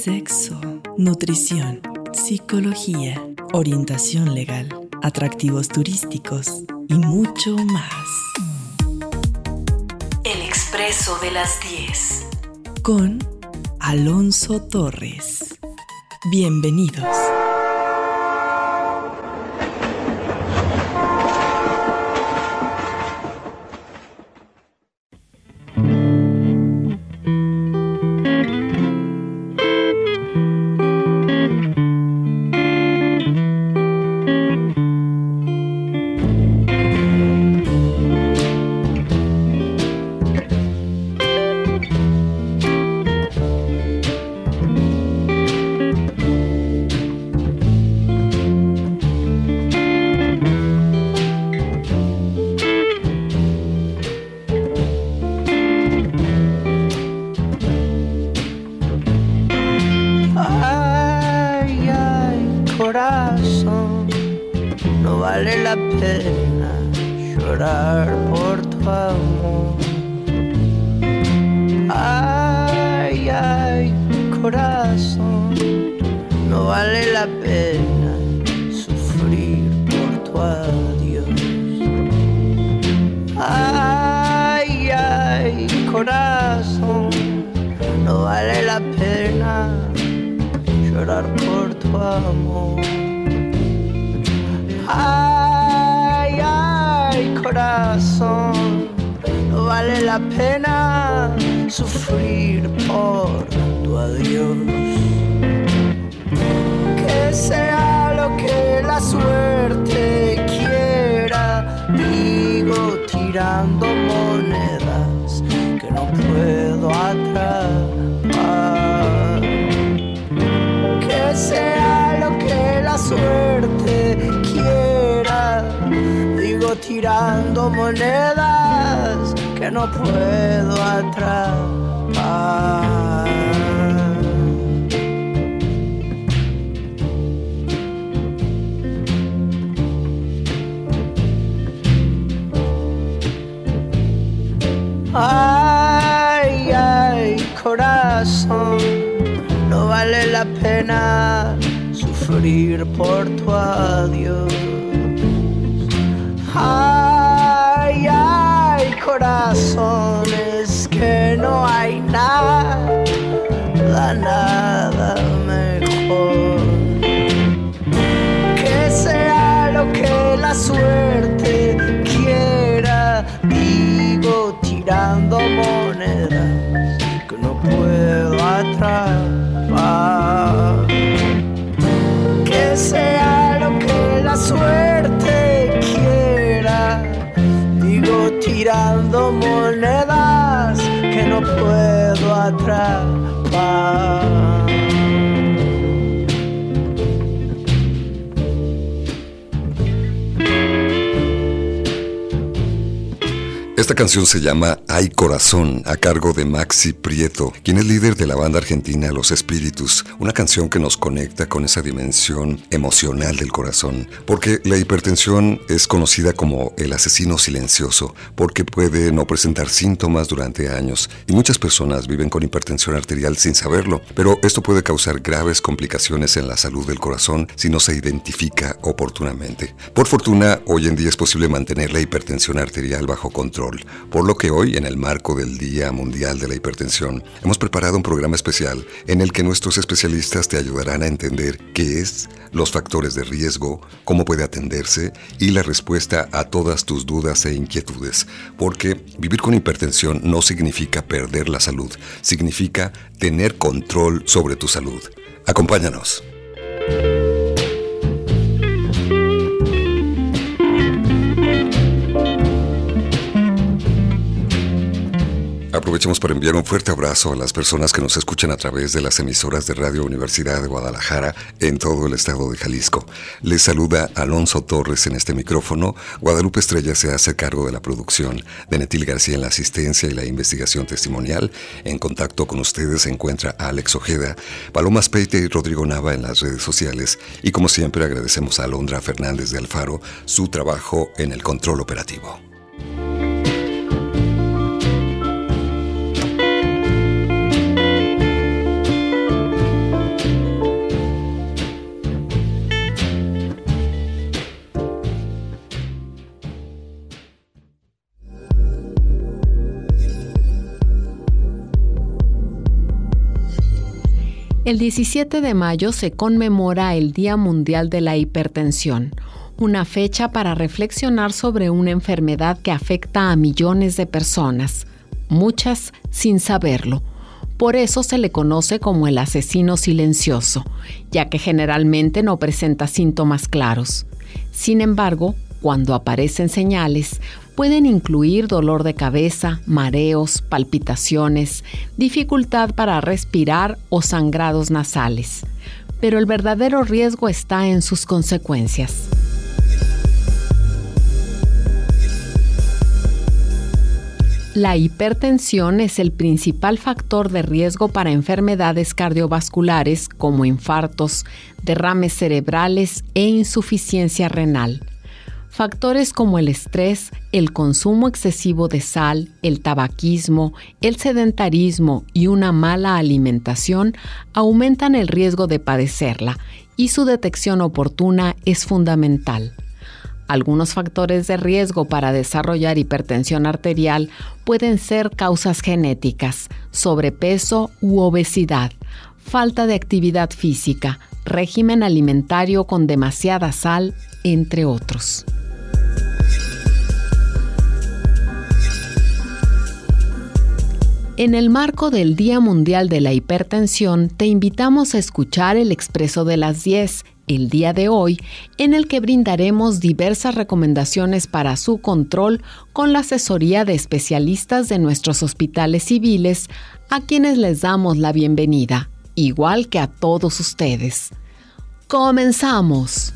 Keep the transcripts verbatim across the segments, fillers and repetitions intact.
sexo, nutrición, psicología, orientación legal, atractivos turísticos y mucho más. El Expreso de las diez con Alonso Torres. Bienvenidos. Tirando monedas que no puedo atrapar. Ay, ay, corazón, no vale la pena sufrir por tu adiós. Ay, ay, corazón, es que no hay nada, nada mejor. Que sea lo que la suerte quiera, digo, tirando monedas que no puedo atrapar. Que sea lo que la suerte quiera, digo, tirando monedas que no puedo atrapar. Esta canción se llama Ay Corazón, a cargo de Maxi Prieto, quien es líder de la banda argentina Los Espíritus, una canción que nos conecta con esa dimensión emocional del corazón, porque la hipertensión es conocida como el asesino silencioso, porque puede no presentar síntomas durante años, y muchas personas viven con hipertensión arterial sin saberlo, pero esto puede causar graves complicaciones en la salud del corazón si no se identifica oportunamente. Por fortuna, hoy en día es posible mantener la hipertensión arterial bajo control, por lo que hoy, en el marco del Día Mundial de la Hipertensión, hemos preparado un programa especial en el que nuestros especialistas te ayudarán a entender qué es, los factores de riesgo, cómo puede atenderse y la respuesta a todas tus dudas e inquietudes, porque vivir con hipertensión no significa perder la salud, significa tener control sobre tu salud. Acompáñanos. Aprovechamos para enviar un fuerte abrazo a las personas que nos escuchan a través de las emisoras de Radio Universidad de Guadalajara en todo el estado de Jalisco. Les saluda Alonso Torres en este micrófono. Guadalupe Estrella se hace cargo de la producción, de Netil García en la asistencia y la investigación testimonial. En contacto con ustedes se encuentra Alex Ojeda, Paloma Speite y Rodrigo Nava en las redes sociales. Y como siempre agradecemos a Alondra Fernández de Alfaro su trabajo en el control operativo. El diecisiete de mayo se conmemora el Día Mundial de la Hipertensión, una fecha para reflexionar sobre una enfermedad que afecta a millones de personas, muchas sin saberlo. Por eso se le conoce como el asesino silencioso, ya que generalmente no presenta síntomas claros. Sin embargo, cuando aparecen señales, pueden incluir dolor de cabeza, mareos, palpitaciones, dificultad para respirar o sangrados nasales. Pero el verdadero riesgo está en sus consecuencias. La hipertensión es el principal factor de riesgo para enfermedades cardiovasculares como infartos, derrames cerebrales e insuficiencia renal. Factores como el estrés, el consumo excesivo de sal, el tabaquismo, el sedentarismo y una mala alimentación aumentan el riesgo de padecerla, y su detección oportuna es fundamental. Algunos factores de riesgo para desarrollar hipertensión arterial pueden ser causas genéticas, sobrepeso u obesidad, falta de actividad física, régimen alimentario con demasiada sal, entre otros. En el marco del Día Mundial de la Hipertensión, te invitamos a escuchar el Expreso de las diez, el día de hoy, en el que brindaremos diversas recomendaciones para su control con la asesoría de especialistas de nuestros hospitales civiles, a quienes les damos la bienvenida, igual que a todos ustedes. ¡Comenzamos!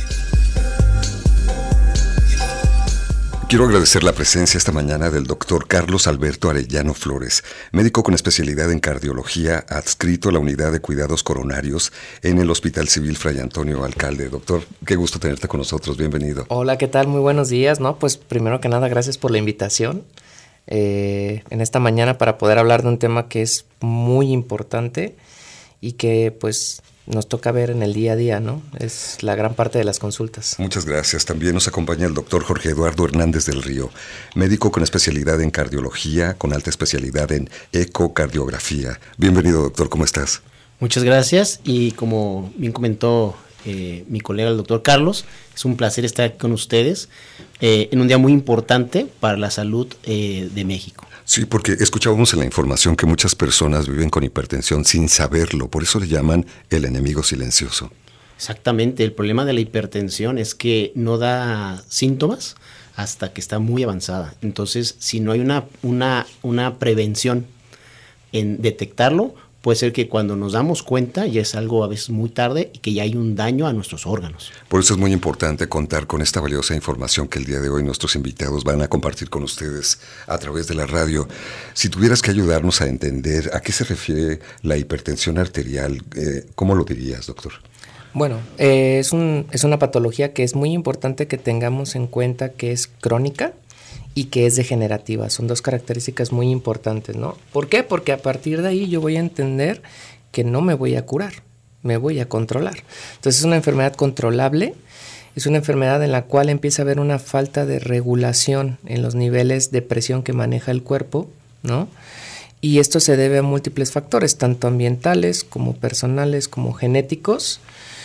Quiero agradecer la presencia esta mañana del doctor Carlos Alberto Arellano Flores, médico con especialidad en cardiología, adscrito a la unidad de cuidados coronarios en el Hospital Civil Fray Antonio Alcalde. Doctor, qué gusto tenerte con nosotros, bienvenido. Hola, ¿qué tal? Muy buenos días, ¿no? Pues primero que nada, gracias por la invitación eh, en esta mañana para poder hablar de un tema que es muy importante y que pues nos toca ver en el día a día, ¿no? Es la gran parte de las consultas. Muchas gracias. También nos acompaña el doctor Jorge Eduardo Hernández del Río, médico con especialidad en cardiología, con alta especialidad en ecocardiografía. Bienvenido, doctor, ¿cómo estás? Muchas gracias, y como bien comentó eh, mi colega el doctor Carlos, es un placer estar aquí con ustedes eh, en un día muy importante para la salud eh, de México. Sí, porque escuchábamos en la información que muchas personas viven con hipertensión sin saberlo, por eso le llaman el enemigo silencioso. Exactamente, el problema de la hipertensión es que no da síntomas hasta que está muy avanzada. Entonces, si no hay una, una, una prevención en detectarlo, puede ser que cuando nos damos cuenta ya es algo a veces muy tarde y que ya hay un daño a nuestros órganos. Por eso es muy importante contar con esta valiosa información que el día de hoy nuestros invitados van a compartir con ustedes a través de la radio. Si tuvieras que ayudarnos a entender a qué se refiere la hipertensión arterial, eh, ¿cómo lo dirías, doctor? Bueno, eh, es, un, es una patología que es muy importante que tengamos en cuenta que es crónica y que es degenerativa. Son dos características muy importantes, ¿no? ¿Por qué? Porque a partir de ahí yo voy a entender que no me voy a curar, me voy a controlar. Entonces es una enfermedad controlable, es una enfermedad en la cual empieza a haber una falta de regulación en los niveles de presión que maneja el cuerpo, ¿no? Y esto se debe a múltiples factores, tanto ambientales como personales como genéticos,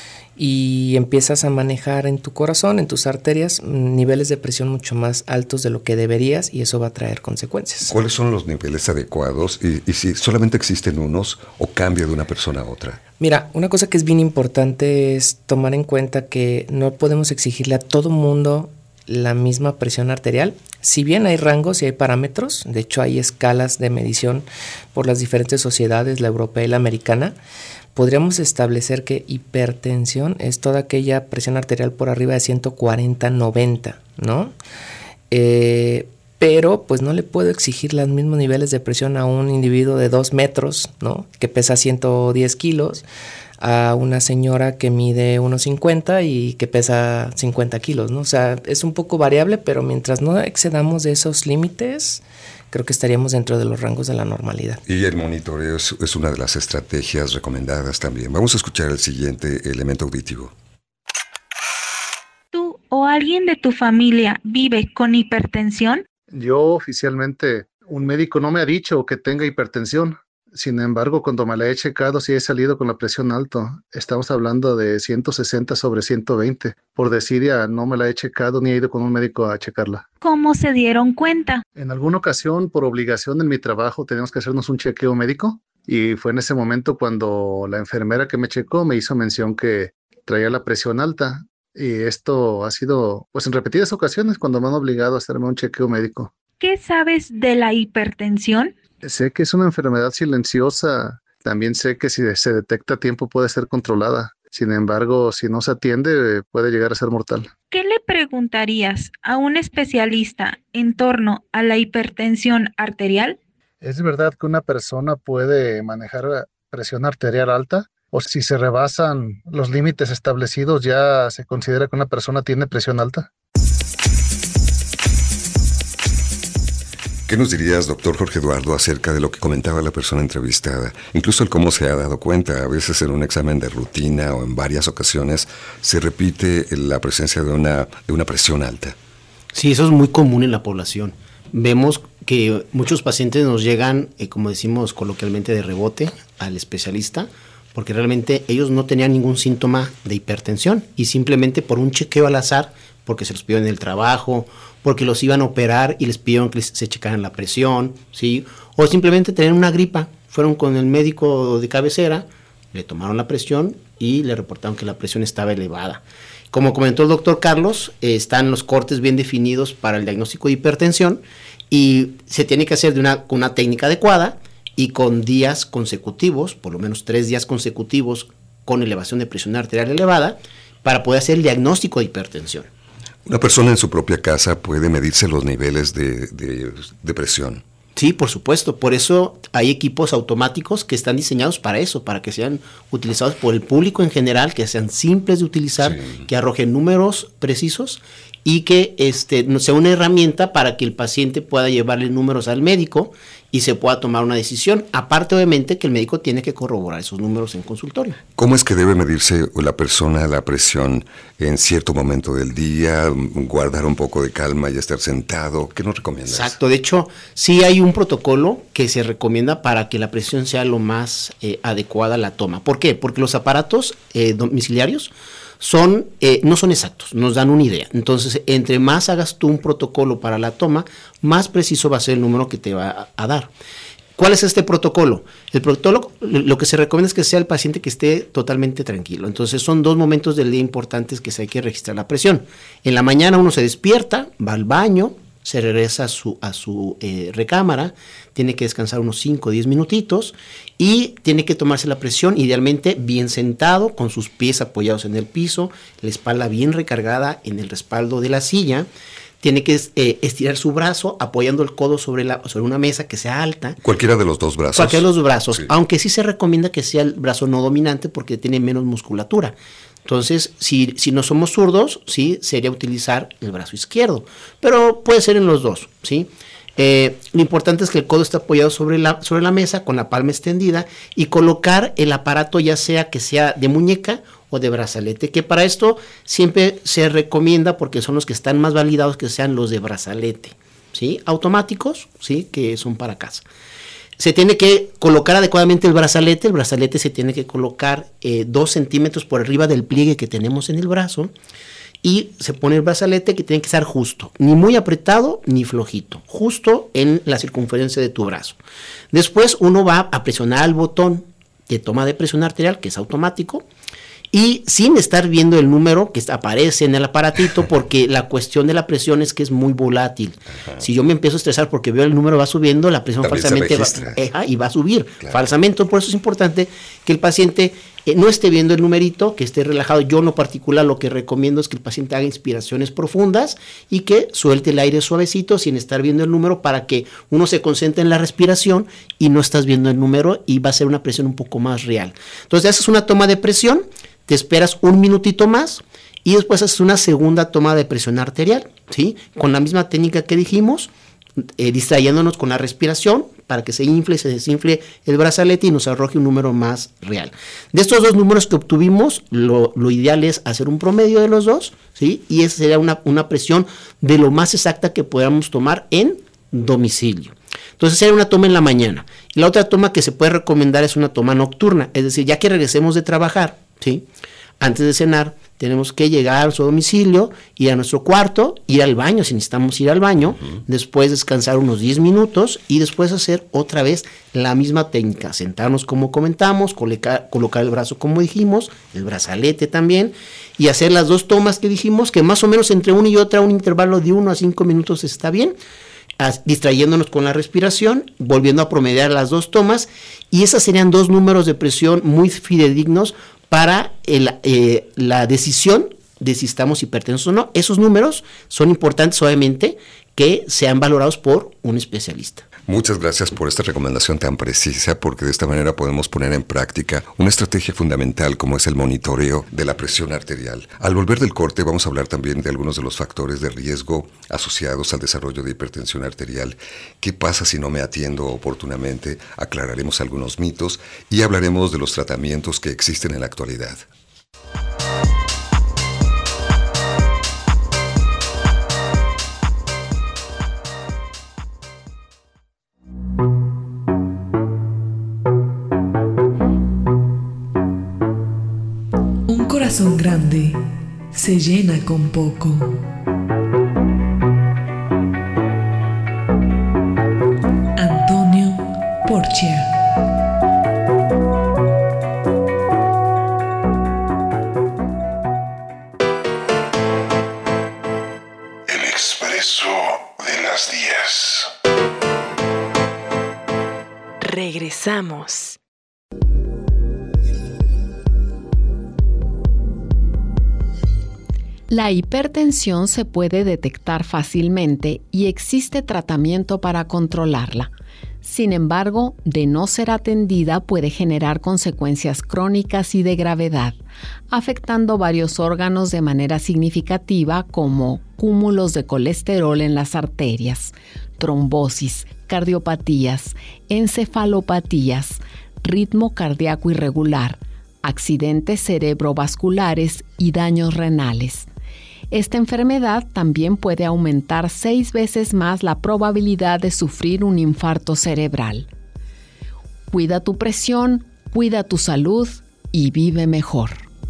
y empiezas a manejar en tu corazón, en tus arterias, niveles de presión mucho más altos de lo que deberías, y eso va a traer consecuencias. ¿Cuáles son los niveles adecuados y, y si solamente existen unos o cambia de una persona a otra? Mira, una cosa que es bien importante es tomar en cuenta que no podemos exigirle a todo mundo la misma presión arterial. Si bien hay rangos y hay parámetros, de hecho hay escalas de medición por las diferentes sociedades, la europea y la americana, podríamos establecer que hipertensión es toda aquella presión arterial por arriba de ciento cuarenta noventa, ¿no? Eh, pero pues no le puedo exigir los mismos niveles de presión a un individuo de dos metros, ¿no? Que pesa ciento diez kilos, a una señora que mide uno cincuenta y que pesa cincuenta kilos, ¿no? O sea, es un poco variable, pero mientras no excedamos de esos límites, creo que estaríamos dentro de los rangos de la normalidad. Y el monitoreo es, es una de las estrategias recomendadas también. Vamos a escuchar el siguiente elemento auditivo. ¿Tú o alguien de tu familia vive con hipertensión? Yo oficialmente, un médico no me ha dicho que tenga hipertensión. Sin embargo, cuando me la he checado, sí he salido con la presión alto. Estamos hablando de ciento sesenta sobre ciento veinte. Por desidia, no me la he checado ni he ido con un médico a checarla. ¿Cómo se dieron cuenta? En alguna ocasión, por obligación en mi trabajo, teníamos que hacernos un chequeo médico. Y fue en ese momento cuando la enfermera que me checó me hizo mención que traía la presión alta. Y esto ha sido, pues en repetidas ocasiones, cuando me han obligado a hacerme un chequeo médico. ¿Qué sabes de la hipertensión? Sé que es una enfermedad silenciosa. También sé que si se detecta a tiempo puede ser controlada. Sin embargo, si no se atiende, puede llegar a ser mortal. ¿Qué le preguntarías a un especialista en torno a la hipertensión arterial? ¿Es verdad que una persona puede manejar presión arterial alta? ¿O si se rebasan los límites establecidos, ya se considera que una persona tiene presión alta? ¿Qué nos dirías, doctor Jorge Eduardo, acerca de lo que comentaba la persona entrevistada? Incluso el cómo se ha dado cuenta, a veces en un examen de rutina o en varias ocasiones se repite la presencia de una, de una presión alta. Sí, eso es muy común en la población. Vemos que muchos pacientes nos llegan, eh, como decimos coloquialmente, de rebote al especialista, porque realmente ellos no tenían ningún síntoma de hipertensión y simplemente por un chequeo al azar, porque se los pidió en el trabajo, porque los iban a operar y les pidieron que se checaran la presión, ¿sí? O simplemente tenían una gripa, fueron con el médico de cabecera, le tomaron la presión y le reportaron que la presión estaba elevada. Como comentó el doctor Carlos, eh, están los cortes bien definidos para el diagnóstico de hipertensión y se tiene que hacer de una, con una técnica adecuada y con días consecutivos, por lo menos tres días consecutivos con elevación de presión arterial elevada, para poder hacer el diagnóstico de hipertensión. ¿Una persona en su propia casa puede medirse los niveles de, de, de presión? Sí, por supuesto. Por eso hay equipos automáticos que están diseñados para eso, para que sean utilizados por el público en general, que sean simples de utilizar, sí, que arrojen números precisos y que este, sea una herramienta para que el paciente pueda llevarle números al médico y se pueda tomar una decisión. Aparte, obviamente, que el médico tiene que corroborar esos números en consultorio. ¿Cómo es que debe medirse la persona la presión en cierto momento del día? ¿Guardar un poco de calma y estar sentado? ¿Qué nos recomiendas? Exacto. De hecho, sí hay un protocolo que se recomienda para que la presión sea lo más eh, adecuada a la toma. ¿Por qué? Porque los aparatos eh, domiciliarios son eh, no son exactos, nos dan una idea. Entonces, entre más hagas tú un protocolo para la toma, más preciso va a ser el número que te va a, a dar. ¿Cuál es este protocolo? El protocolo, lo que se recomienda es que sea el paciente que esté totalmente tranquilo. Entonces, son dos momentos del día importantes que se hay que registrar la presión. En la mañana uno se despierta, va al baño, se regresa a su, a su eh, recámara, tiene que descansar unos cinco o diez minutitos y tiene que tomarse la presión, idealmente bien sentado, con sus pies apoyados en el piso, la espalda bien recargada en el respaldo de la silla. Tiene que eh, estirar su brazo apoyando el codo sobre, la, sobre una mesa que sea alta. Cualquiera de los dos brazos. Cualquiera de los brazos, sí. Aunque sí se recomienda que sea el brazo no dominante porque tiene menos musculatura. Entonces, si, si no somos zurdos, sí, sería utilizar el brazo izquierdo, pero puede ser en los dos, ¿sí? Eh, lo importante es que el codo esté apoyado sobre la, sobre la mesa con la palma extendida y colocar el aparato ya sea que sea de muñeca o de brazalete, que para esto siempre se recomienda porque son los que están más validados que sean los de brazalete, ¿sí? Automáticos, ¿sí? Que son para casa. Se tiene que colocar adecuadamente el brazalete, el brazalete se tiene que colocar eh, dos centímetros por arriba del pliegue que tenemos en el brazo y se pone el brazalete que tiene que estar justo, ni muy apretado ni flojito, justo en la circunferencia de tu brazo. Después uno va a presionar el botón de toma de presión arterial, que es automático, y sin estar viendo el número que aparece en el aparatito, porque la cuestión de la presión es que es muy volátil. Ajá. Si yo me empiezo a estresar porque veo el número va subiendo, la presión también falsamente va, eh, y va a subir, claro, falsamente. Por eso es importante que el paciente eh, no esté viendo el numerito, que esté relajado. Yo en lo particular lo que recomiendo es que el paciente haga inspiraciones profundas y que suelte el aire suavecito sin estar viendo el número, para que uno se concentre en la respiración y no estás viendo el número y va a ser una presión un poco más real. Entonces haces una toma de presión, te esperas un minutito más y después haces una segunda toma de presión arterial, ¿sí? Con la misma técnica que dijimos, eh, distrayéndonos con la respiración para que se infle y se desinfle el brazalete y nos arroje un número más real. De estos dos números que obtuvimos, lo, lo ideal es hacer un promedio de los dos, ¿sí? Y esa sería una, una presión de lo más exacta que podamos tomar en domicilio. Entonces sería una toma en la mañana La otra toma que se puede recomendar es una toma nocturna, es decir, ya que regresemos de trabajar, ¿sí? Antes de cenar, tenemos que llegar a su domicilio, ir a nuestro cuarto, ir al baño si necesitamos ir al baño, uh-huh. después descansar unos diez minutos y después hacer otra vez la misma técnica, sentarnos como comentamos, colocar, colocar el brazo como dijimos, el brazalete también, y hacer las dos tomas que dijimos, que más o menos entre una y otra un intervalo de uno a cinco minutos está bien, distrayéndonos con la respiración, volviendo a promediar las dos tomas, y esas serían dos números de presión muy fidedignos para el, eh, la decisión de si estamos hipertensos o no. Esos números son importantes, obviamente, que sean valorados por un especialista. Muchas gracias por esta recomendación tan precisa, porque de esta manera podemos poner en práctica una estrategia fundamental como es el monitoreo de la presión arterial. Al volver del corte vamos a hablar también de algunos de los factores de riesgo asociados al desarrollo de hipertensión arterial. ¿Qué pasa si no me atiendo oportunamente? Aclararemos algunos mitos y hablaremos de los tratamientos que existen en la actualidad. Un corazón grande se llena con poco. Antonio Porcia. El expreso de las diez. Regresamos. La hipertensión se puede detectar fácilmente y existe tratamiento para controlarla. Sin embargo, de no ser atendida puede generar consecuencias crónicas y de gravedad, afectando varios órganos de manera significativa como cúmulos de colesterol en las arterias, trombosis, cardiopatías, encefalopatías, ritmo cardíaco irregular, accidentes cerebrovasculares y daños renales. Esta enfermedad también puede aumentar seis veces más la probabilidad de sufrir un infarto cerebral. Cuida tu presión, cuida tu salud y vive mejor.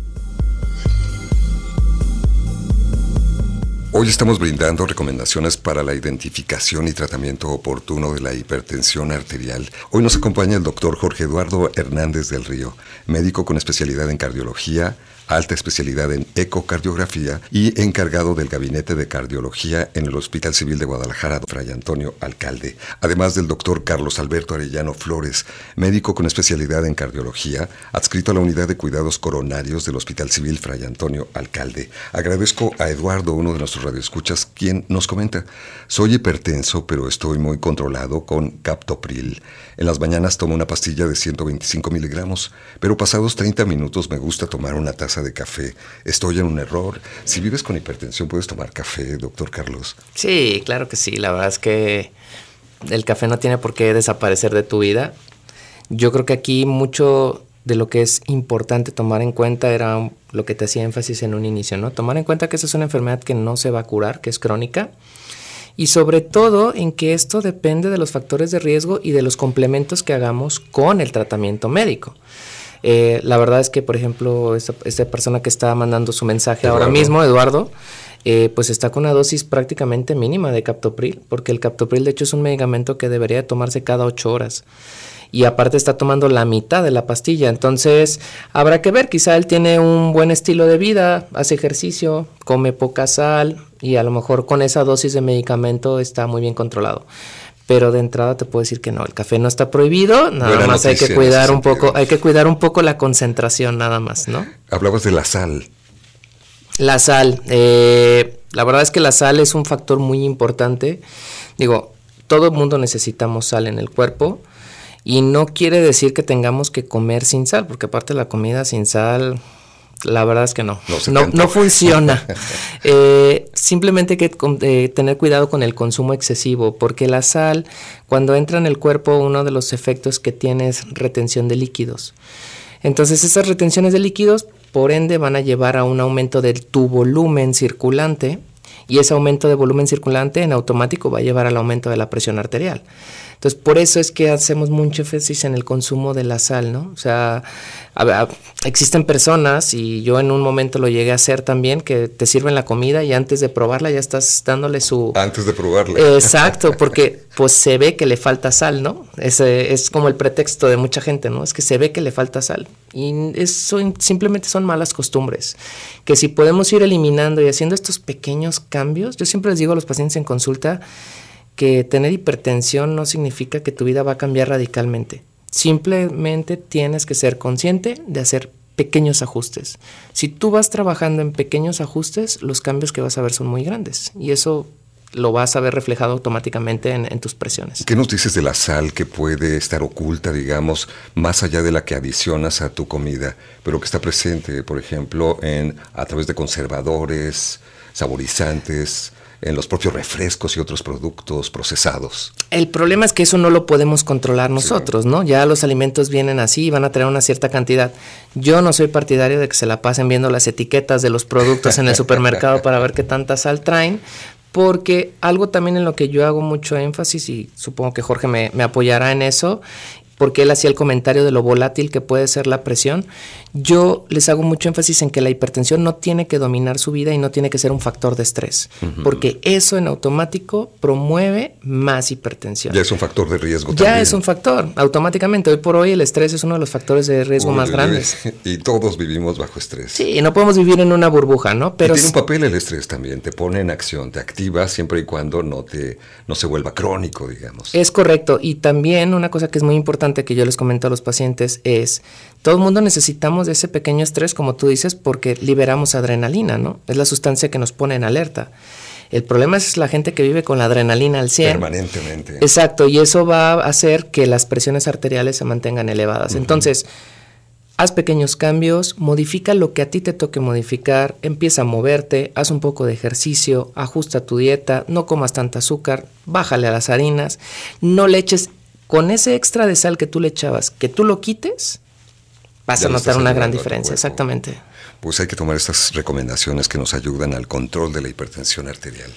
Hoy estamos brindando recomendaciones para la identificación y tratamiento oportuno de la hipertensión arterial. Hoy nos acompaña el doctor Jorge Eduardo Hernández del Río, médico con especialidad en cardiología, alta especialidad en ecocardiografía y encargado del Gabinete de Cardiología en el Hospital Civil de Guadalajara, Fray Antonio Alcalde. Además del doctor Carlos Alberto Arellano Flores, médico con especialidad en cardiología, adscrito a la Unidad de Cuidados Coronarios del Hospital Civil Fray Antonio Alcalde. Agradezco a Eduardo, uno de nuestros radioescuchas, quien nos comenta: soy hipertenso, pero estoy muy controlado con captopril. En las mañanas tomo una pastilla de ciento veinticinco miligramos, pero pasados treinta minutos me gusta tomar una taza de café. Estoy en un error. Si vives con hipertensión, ¿puedes tomar café, doctor Carlos? Sí, claro que sí. La verdad es que el café no tiene por qué desaparecer de tu vida. Yo creo que aquí mucho de lo que es importante tomar en cuenta era lo que te hacía énfasis en un inicio, ¿no? Tomar en cuenta que esa es una enfermedad que no se va a curar, que es crónica, y sobre todo en que esto depende de los factores de riesgo y de los complementos que hagamos con el tratamiento médico. Eh, la verdad es que, por ejemplo, esta, esta persona que está mandando su mensaje Eduardo. ahora mismo, Eduardo, eh, pues está con una dosis prácticamente mínima de captopril, porque el captopril de hecho es un medicamento que debería de tomarse cada ocho horas. Y aparte está tomando la mitad de la pastilla, entonces habrá que ver, quizá él tiene un buen estilo de vida, hace ejercicio, come poca sal y a lo mejor con esa dosis de medicamento está muy bien controlado. Pero de entrada te puedo decir que no, el café no está prohibido, nada Buena más hay que cuidar un poco, hay que cuidar un poco la concentración nada más, ¿no? Hablabas de la sal. La sal, eh, la verdad es que la sal es un factor muy importante. Digo, todo el mundo necesitamos sal en el cuerpo. Y no quiere decir que tengamos que comer sin sal, porque aparte la comida sin sal, la verdad es que no, no, no, no funciona. eh, simplemente hay que eh, tener cuidado con el consumo excesivo, porque la sal, cuando entra en el cuerpo, uno de los efectos que tiene es retención de líquidos. Entonces esas retenciones de líquidos, por ende, van a llevar a un aumento de tu volumen circulante, y ese aumento de volumen circulante en automático va a llevar al aumento de la presión arterial. Entonces, por eso es que hacemos mucho énfasis en el consumo de la sal, ¿no? O sea, a, a, existen personas, y yo en un momento lo llegué a hacer también, que te sirven la comida y antes de probarla ya estás dándole su... Antes de probarla. Exacto, porque pues se ve que le falta sal, ¿no? Ese es como el pretexto de mucha gente, ¿no? Es que se ve que le falta sal. Y eso simplemente son malas costumbres, que si podemos ir eliminando y haciendo estos pequeños cambios, yo siempre les digo a los pacientes en consulta que tener hipertensión no significa que tu vida va a cambiar radicalmente. Simplemente tienes que ser consciente de hacer pequeños ajustes. Si tú vas trabajando en pequeños ajustes, los cambios que vas a ver son muy grandes y eso lo vas a ver reflejado automáticamente en, en tus presiones. ¿Qué nos dices de la sal que puede estar oculta, digamos, más allá de la que adicionas a tu comida, pero que está presente, por ejemplo, en a través de conservadores, saborizantes, en los propios refrescos y otros productos procesados? El problema es que eso no lo podemos controlar nosotros, sí, ¿no? Ya los alimentos vienen así y van a traer una cierta cantidad. Yo no soy partidario de que se la pasen viendo las etiquetas de los productos en el supermercado para ver qué tanta sal traen, porque algo también en lo que yo hago mucho énfasis, y supongo que Jorge me, me apoyará en eso, porque él hacía el comentario de lo volátil que puede ser la presión, yo les hago mucho énfasis en que la hipertensión no tiene que dominar su vida y no tiene que ser un factor de estrés, uh-huh, porque eso en automático promueve más hipertensión. Ya es un factor de riesgo ya también. Es un factor, automáticamente. Hoy por hoy el estrés es uno de los factores de riesgo uy, más uy, grandes. Y todos vivimos bajo estrés. Sí, no podemos vivir en una burbuja, ¿no? Pero y tiene un papel el estrés también, te pone en acción, te activa siempre y cuando no, te, no se vuelva crónico, digamos. Es correcto, y también una cosa que es muy importante que yo les comento a los pacientes es, todo el mundo necesitamos de ese pequeño estrés, como tú dices, porque liberamos adrenalina, ¿no? Es la sustancia que nos pone en alerta. El problema es la gente que vive con la adrenalina al cien. Permanentemente. Exacto, y eso va a hacer que las presiones arteriales se mantengan elevadas. Uh-huh. Entonces, haz pequeños cambios, modifica lo que a ti te toque modificar, empieza a moverte, haz un poco de ejercicio, ajusta tu dieta, no comas tanta azúcar, bájale a las harinas, no le eches, con ese extra de sal que tú le echabas, que tú lo quites, vas ya a notar una gran diferencia, exactamente. Pues hay que tomar estas recomendaciones que nos ayudan al control de la hipertensión arterial.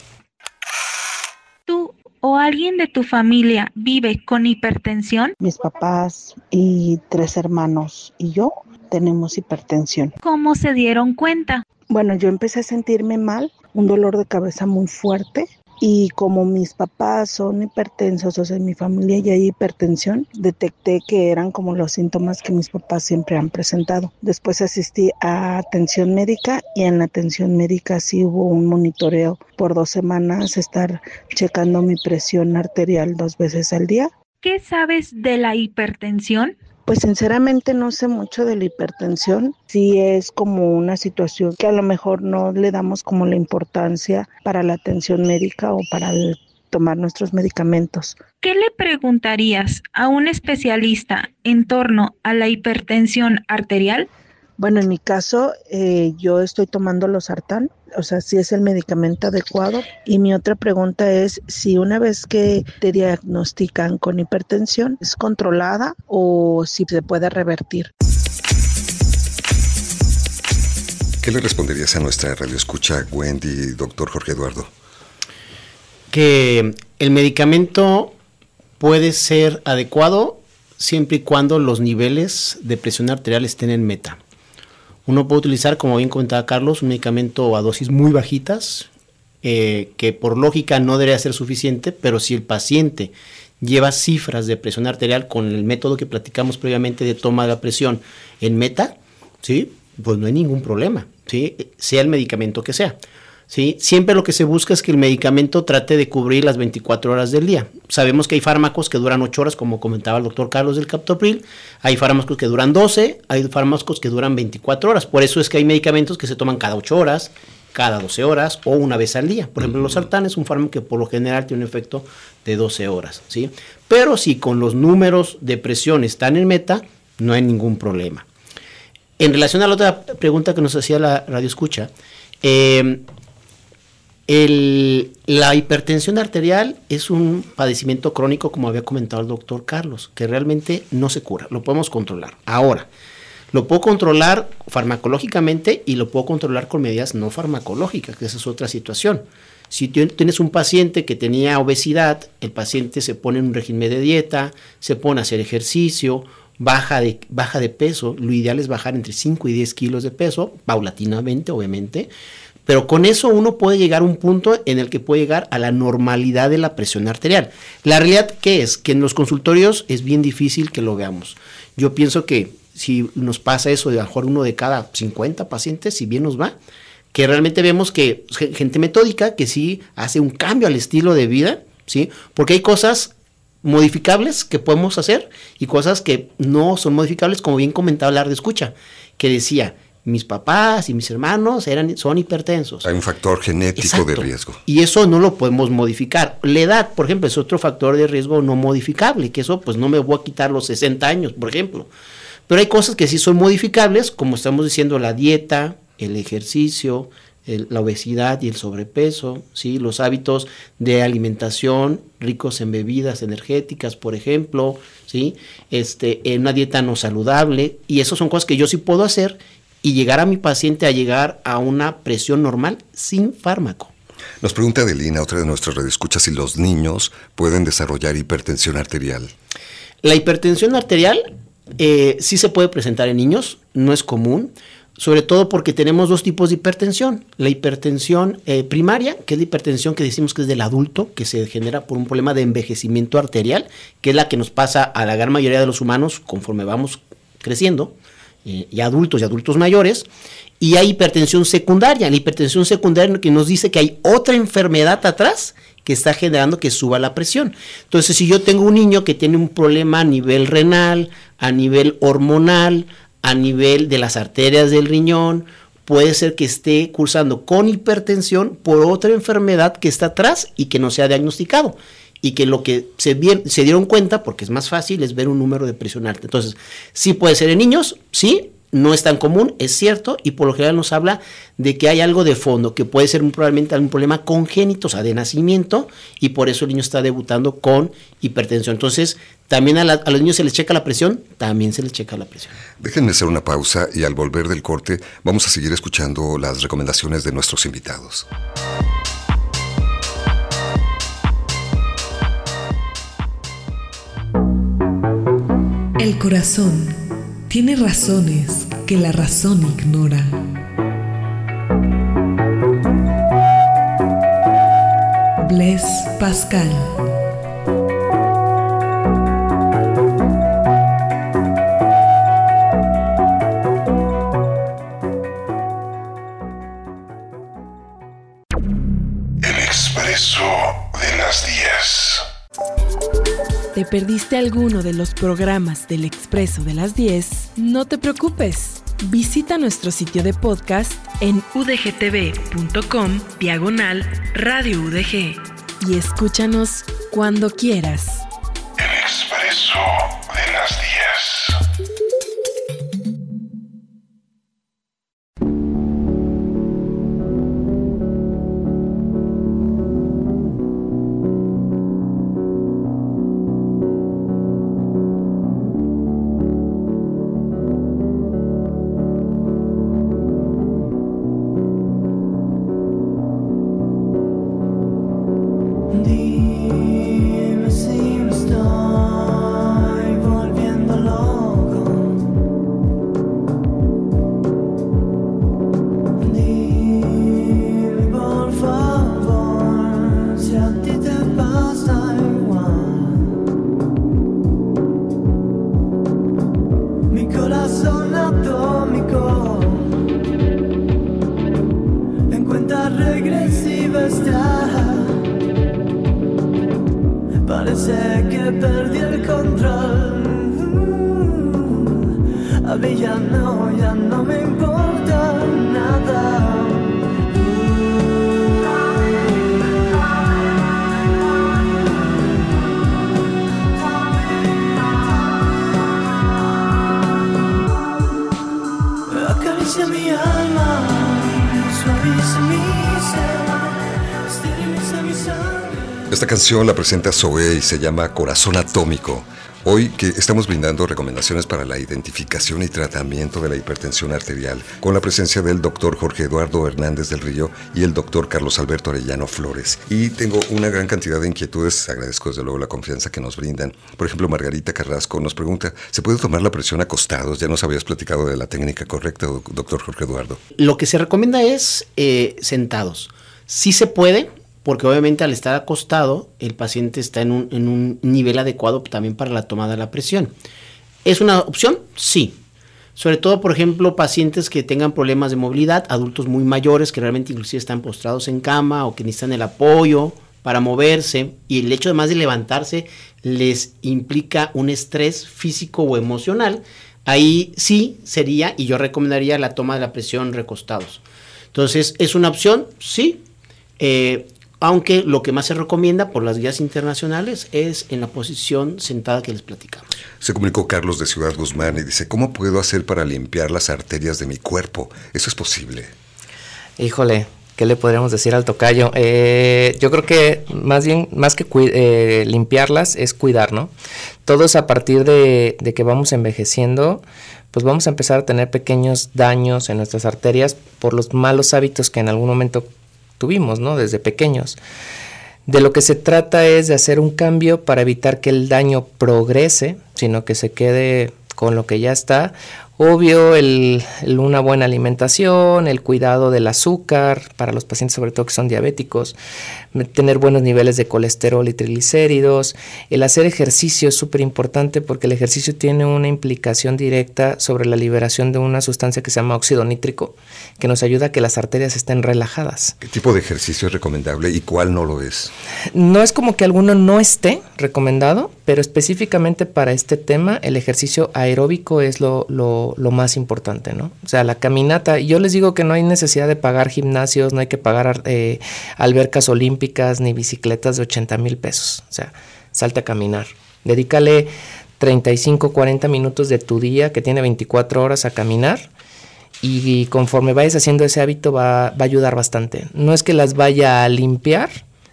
¿Tú o alguien de tu familia vive con hipertensión? Mis papás y tres hermanos y yo tenemos hipertensión. ¿Cómo se dieron cuenta? Bueno, yo empecé a sentirme mal, un dolor de cabeza muy fuerte. Y como mis papás son hipertensos, o sea, en mi familia ya hay hipertensión, detecté que eran como los síntomas que mis papás siempre han presentado. Después asistí a atención médica y en la atención médica sí hubo un monitoreo por dos semanas, estar checando mi presión arterial dos veces al día. ¿Qué sabes de la hipertensión? Pues sinceramente no sé mucho de la hipertensión, sí es como una situación que a lo mejor no le damos como la importancia para la atención médica o para el tomar nuestros medicamentos. ¿Qué le preguntarías a un especialista en torno a la hipertensión arterial? Bueno, en mi caso, eh, yo estoy tomando losartán, o sea, si es el medicamento adecuado. Y mi otra pregunta es si una vez que te diagnostican con hipertensión, ¿es controlada o si se puede revertir? ¿Qué le responderías a nuestra radioescucha Wendy, doctor Jorge Eduardo? Que el medicamento puede ser adecuado siempre y cuando los niveles de presión arterial estén en meta. Uno puede utilizar, como bien comentaba Carlos, un medicamento a dosis muy bajitas, eh, que por lógica no debería ser suficiente, pero si el paciente lleva cifras de presión arterial con el método que platicamos previamente de toma de la presión en meta, ¿sí? Pues no hay ningún problema, ¿sí? Sea el medicamento que sea. ¿Sí? Siempre lo que se busca es que el medicamento trate de cubrir las veinticuatro horas del día. Sabemos que hay fármacos que duran ocho horas, como comentaba el doctor Carlos del Captopril, hay fármacos que duran doce, hay fármacos que duran veinticuatro horas, por eso es que hay medicamentos que se toman cada ocho horas, cada doce horas o una vez al día. Por ejemplo, uh-huh. los losartán es un fármaco que por lo general tiene un efecto de doce horas, ¿sí? Pero si con los números de presión están en meta, no hay ningún problema. En relación a la otra pregunta que nos hacía la radioescucha, eh, El, la hipertensión arterial es un padecimiento crónico, como había comentado el doctor Carlos, que realmente no se cura, lo podemos controlar. Ahora, Lo puedo controlar farmacológicamente y lo puedo controlar con medidas no farmacológicas, que esa es otra situación. Si tienes un paciente que tenía obesidad, el paciente se pone en un régimen de dieta, se pone a hacer ejercicio, baja de, baja de peso, lo ideal es bajar entre cinco y diez kilos de peso, paulatinamente, obviamente, pero con eso uno puede llegar a un punto en el que puede llegar a la normalidad de la presión arterial. La realidad, ¿qué es? Que en los consultorios es bien difícil que lo veamos. Yo pienso que si nos pasa eso de a lo mejor uno de cada cincuenta pacientes, si bien nos va, que realmente vemos que gente metódica que sí hace un cambio al estilo de vida, ¿sí? Porque hay cosas modificables que podemos hacer y cosas que no son modificables, como bien comentaba Lar de Escucha, que decía, mis papás y mis hermanos eran, son hipertensos. Hay un factor genético Exacto. de riesgo. Y eso no lo podemos modificar. La edad, por ejemplo, es otro factor de riesgo no modificable, que eso pues no me voy a quitar los sesenta años, por ejemplo. Pero hay cosas que sí son modificables, como estamos diciendo, la dieta, el ejercicio, el, la obesidad y el sobrepeso, ¿sí? Los hábitos de alimentación ricos en bebidas energéticas, por ejemplo, ¿sí? Este, en una dieta no saludable, y eso son cosas que yo sí puedo hacer y llegar a mi paciente a llegar a una presión normal sin fármaco. Nos pregunta Adelina, otra de nuestras radioescuchas, si los niños pueden desarrollar hipertensión arterial. La hipertensión arterial eh, sí se puede presentar en niños, no es común, sobre todo porque tenemos dos tipos de hipertensión. La hipertensión eh, primaria, que es la hipertensión que decimos que es del adulto, que se genera por un problema de envejecimiento arterial, que es la que nos pasa a la gran mayoría de los humanos conforme vamos creciendo, eh, y adultos y adultos mayores. Y hay hipertensión secundaria, la hipertensión secundaria que nos dice que hay otra enfermedad atrás que está generando que suba la presión. Entonces, si yo tengo un niño que tiene un problema a nivel renal, a nivel hormonal, a nivel de las arterias del riñón, puede ser que esté cursando con hipertensión por otra enfermedad que está atrás y que no se ha diagnosticado. Y que lo que se, vi- se dieron cuenta, porque es más fácil, es ver un número de presión alta. Entonces, sí puede ser en niños, sí, no es tan común, es cierto, y por lo general nos habla de que hay algo de fondo, que puede ser un, probablemente algún problema congénito, o sea, de nacimiento, y por eso el niño está debutando con hipertensión. Entonces, también a, la, a los niños se les checa la presión, también se les checa la presión. Déjenme hacer una pausa y al volver del corte vamos a seguir escuchando las recomendaciones de nuestros invitados. El corazón tiene razones que la razón ignora. Blaise Pascal. El expreso de las diez. ¿Te perdiste alguno de los programas del Expreso de las diez? No te preocupes. Visita nuestro sitio de podcast en udgtv.com diagonal Radio U D G y escúchanos cuando quieras. El expreso de las diez. Dime si me estoy volviendo loco. Dime por favor si a ti te pasa igual. Mi corazón atómico en cuenta regresiva está. Parece que perdí el control. A mí ya no, ya no me importa nada. Acaricia mi alma, suaviza mi ser, esteriliza mi sangre. Esta canción la presenta Zoé y se llama Corazón Atómico, Hoy que estamos brindando recomendaciones para la identificación y tratamiento de la hipertensión arterial con la presencia del doctor Jorge Eduardo Hernández del Río y el doctor Carlos Alberto Arellano Flores. Y tengo una gran cantidad de inquietudes, agradezco desde luego la confianza que nos brindan. Por ejemplo, Margarita Carrasco nos pregunta, ¿se puede tomar la presión acostados? Ya nos habías platicado de la técnica correcta, doctor Jorge Eduardo. Lo que se recomienda es eh, sentados. Sí se puede, porque obviamente al estar acostado, el paciente está en un, en un nivel adecuado también para la toma de la presión. ¿Es una opción? Sí. Sobre todo, por ejemplo, pacientes que tengan problemas de movilidad, adultos muy mayores que realmente inclusive están postrados en cama o que necesitan el apoyo para moverse, y el hecho además de levantarse les implica un estrés físico o emocional. Ahí sí sería, y yo recomendaría la toma de la presión recostados. Entonces, ¿es una opción? Sí. Eh, aunque lo que más se recomienda por las guías internacionales es en la posición sentada que les platicamos. Se comunicó Carlos de Ciudad Guzmán y dice, ¿cómo puedo hacer para limpiar las arterias de mi cuerpo? ¿Eso es posible? Híjole, ¿qué le podríamos decir al tocayo? Eh, yo creo que más bien, más que cu- eh, limpiarlas, es cuidar, ¿no? Todos a partir de, de que vamos envejeciendo, pues vamos a empezar a tener pequeños daños en nuestras arterias por los malos hábitos que en algún momento tuvimos, ¿no? Desde pequeños. De lo que se trata es de hacer un cambio para evitar que el daño progrese, sino que se quede con lo que ya está. Obvio, el, el, una buena alimentación, el cuidado del azúcar, para los pacientes sobre todo que son diabéticos, tener buenos niveles de colesterol y triglicéridos, el hacer ejercicio es súper importante porque el ejercicio tiene una implicación directa sobre la liberación de una sustancia que se llama óxido nítrico, que nos ayuda a que las arterias estén relajadas. ¿Qué tipo de ejercicio es recomendable y cuál no lo es? No es como que alguno no esté recomendado, pero específicamente para este tema el ejercicio aeróbico es lo, lo lo más importante, ¿no? O sea, la caminata, yo les digo que no hay necesidad de pagar gimnasios, no hay que pagar eh, albercas olímpicas ni bicicletas de ochenta mil pesos, o sea, salte a caminar, dedícale treinta y cinco, cuarenta minutos de tu día que tiene veinticuatro horas a caminar y, y conforme vayas haciendo ese hábito va, va a ayudar bastante. No es que las vaya a limpiar,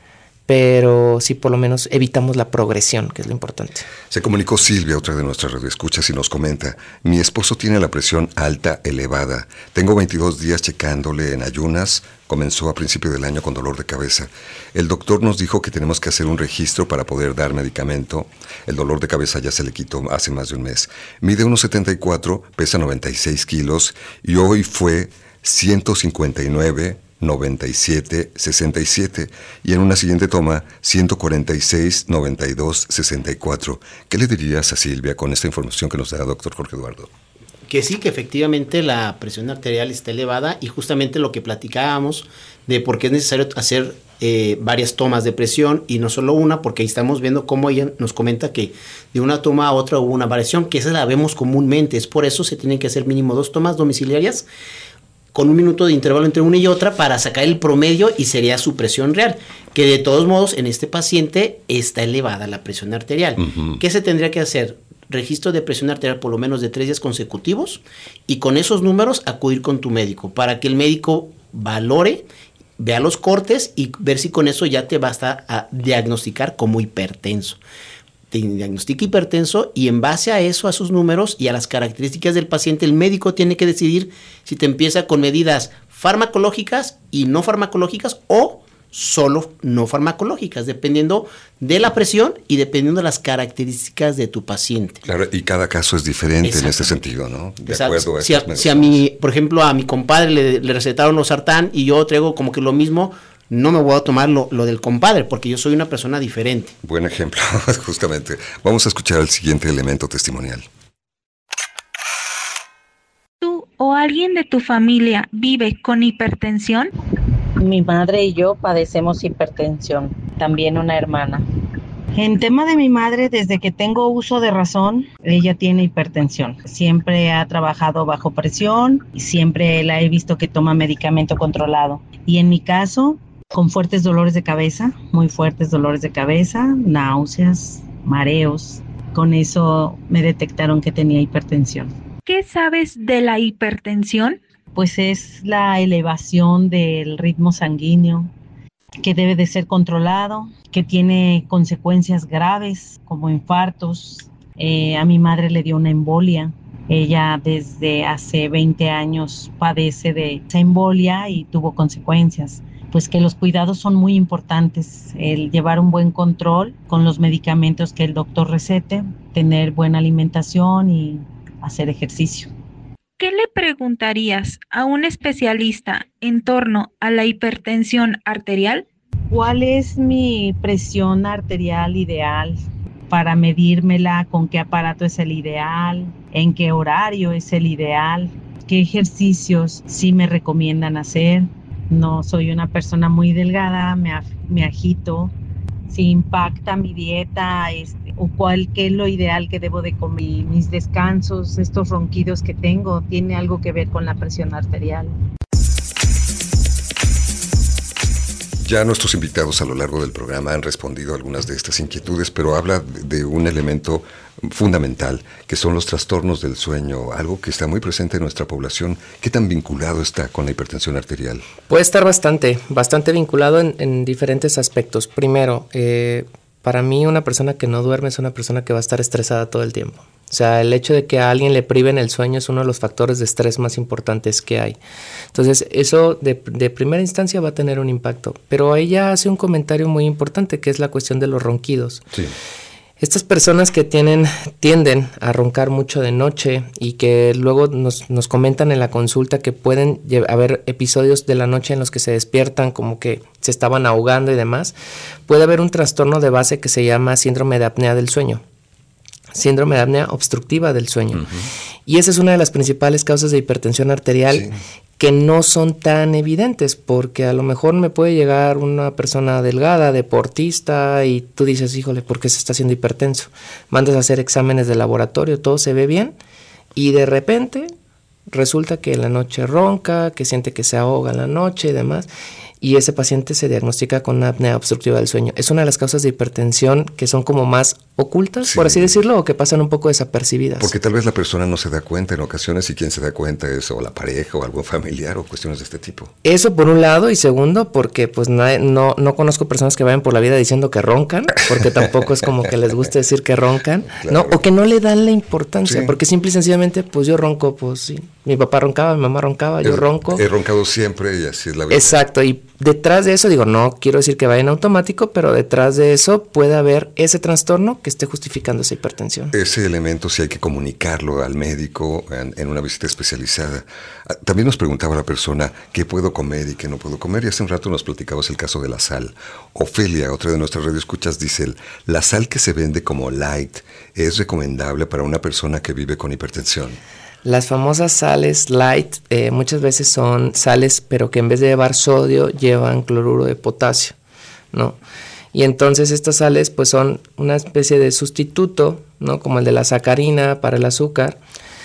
pero sí por lo menos evitamos la progresión, que es lo importante. Se comunicó Silvia, otra de nuestras radioescuchas, y nos comenta, mi esposo tiene la presión alta elevada, tengo veintidós días checándole en ayunas, comenzó a principio del año con dolor de cabeza. El doctor nos dijo que tenemos que hacer un registro para poder dar medicamento, el dolor de cabeza ya se le quitó hace más de un mes. Mide uno setenta y cuatro, pesa noventa y seis kilos y hoy fue ciento cincuenta y nueve, noventa y siete, sesenta y siete y en una siguiente toma ciento cuarenta y seis, noventa y dos, sesenta y cuatro. ¿Qué le dirías a Silvia con esta información que nos da el doctor Jorge Eduardo? Que sí, que efectivamente la presión arterial está elevada y justamente lo que platicábamos de por qué es necesario hacer eh, varias tomas de presión y no solo una, porque ahí estamos viendo cómo ella nos comenta que de una toma a otra hubo una variación, que esa la vemos comúnmente, es por eso se tienen que hacer mínimo dos tomas domiciliarias con un minuto de intervalo entre una y otra para sacar el promedio y sería su presión real, que de todos modos en este paciente está elevada la presión arterial. Uh-huh. ¿Qué se tendría que hacer? Registro de presión arterial por lo menos de tres días consecutivos y con esos números acudir con tu médico para que el médico valore, vea los cortes y ver si con eso ya te basta a diagnosticar como hipertenso. Te diagnostica hipertenso y en base a eso, a sus números y a las características del paciente, el médico tiene que decidir si te empieza con medidas farmacológicas y no farmacológicas o solo no farmacológicas, dependiendo de la presión y dependiendo de las características de tu paciente. Claro, y cada caso es diferente en ese sentido, ¿no? De Exacto. acuerdo a si, a, si a mi, por ejemplo, a mi compadre le, le recetaron losartán y yo traigo como que lo mismo, no me voy a tomar lo, lo del compadre, porque yo soy una persona diferente. Buen ejemplo, justamente. Vamos a escuchar el siguiente elemento testimonial. ¿Tú o alguien de tu familia vive con hipertensión? Mi madre y yo padecemos hipertensión, también una hermana. En tema de mi madre, desde que tengo uso de razón, ella tiene hipertensión. Siempre ha trabajado bajo presión y siempre la he visto que toma medicamento controlado. Y en mi caso, con fuertes dolores de cabeza, muy fuertes dolores de cabeza, náuseas, mareos. Con eso me detectaron que tenía hipertensión. ¿Qué sabes de la hipertensión? Pues es la elevación del ritmo sanguíneo que debe de ser controlado, que tiene consecuencias graves como infartos, Eh, a mi madre le dio una embolia. Ella desde hace veinte años padece de esa embolia y tuvo consecuencias. Pues que los cuidados son muy importantes, el llevar un buen control con los medicamentos que el doctor recete, tener buena alimentación y hacer ejercicio. ¿Qué le preguntarías a un especialista en torno a la hipertensión arterial? ¿Cuál es mi presión arterial ideal? Para medírmela, con qué aparato es el ideal, en qué horario es el ideal, qué ejercicios sí me recomiendan hacer. No soy una persona muy delgada, me, me agito, si impacta mi dieta este, o cuál qué es lo ideal que debo de comer, mis descansos, estos ronquidos que tengo, tiene algo que ver con la presión arterial. Ya nuestros invitados a lo largo del programa han respondido a algunas de estas inquietudes, pero habla de un elemento fundamental, que son los trastornos del sueño, algo que está muy presente en nuestra población. ¿Qué tan vinculado está con la hipertensión arterial? Puede estar bastante, bastante vinculado en, en diferentes aspectos. Primero, eh, para mí una persona que no duerme es una persona que va a estar estresada todo el tiempo. O sea, el hecho de que a alguien le priven el sueño es uno de los factores de estrés más importantes que hay. Entonces, eso de, de primera instancia va a tener un impacto. Pero ella hace un comentario muy importante, que es la cuestión de los ronquidos. Sí. Estas personas que tienen, tienden a roncar mucho de noche y que luego nos, nos comentan en la consulta que pueden haber episodios de la noche en los que se despiertan como que se estaban ahogando y demás, puede haber un trastorno de base que se llama síndrome de apnea del sueño. Síndrome de apnea obstructiva del sueño. Uh-huh. Y esa es una de las principales causas de hipertensión arterial, sí, que no son tan evidentes, porque a lo mejor me puede llegar una persona delgada, deportista, y tú dices, híjole, ¿por qué se está haciendo hipertenso? Mandas a hacer exámenes de laboratorio, todo se ve bien, y de repente resulta que en la noche ronca, que siente que se ahoga en la noche y demás, y ese paciente se diagnostica con una apnea obstructiva del sueño. Es una de las causas de hipertensión que son como más ocultas, sí, por así decirlo, o que pasan un poco desapercibidas. Porque tal vez la persona no se da cuenta en ocasiones, y quien se da cuenta es o la pareja o algún familiar o cuestiones de este tipo. Eso por un lado, y segundo, porque pues no, no, no conozco personas que vayan por la vida diciendo que roncan, porque tampoco es como que les guste decir que roncan, claro, ¿no? O que no le dan la importancia, sí, porque simple y sencillamente, pues yo ronco, pues sí, mi papá roncaba, mi mamá roncaba, yo he, ronco. He roncado siempre y así es la vida. Exacto, y detrás de eso, digo, no quiero decir que vaya en automático, pero detrás de eso puede haber ese trastorno que esté justificando esa hipertensión. Ese elemento sí hay que comunicarlo al médico en, en una visita especializada. También nos preguntaba la persona qué puedo comer y qué no puedo comer, y hace un rato nos platicabas el caso de la sal. Ofelia, otra de nuestras radioescuchas, dice, la sal que se vende como light es recomendable para una persona que vive con hipertensión. Las famosas sales light eh, muchas veces son sales, pero que en vez de llevar sodio llevan cloruro de potasio, ¿no? Y entonces estas sales pues son una especie de sustituto, ¿no? Como el de la sacarina para el azúcar,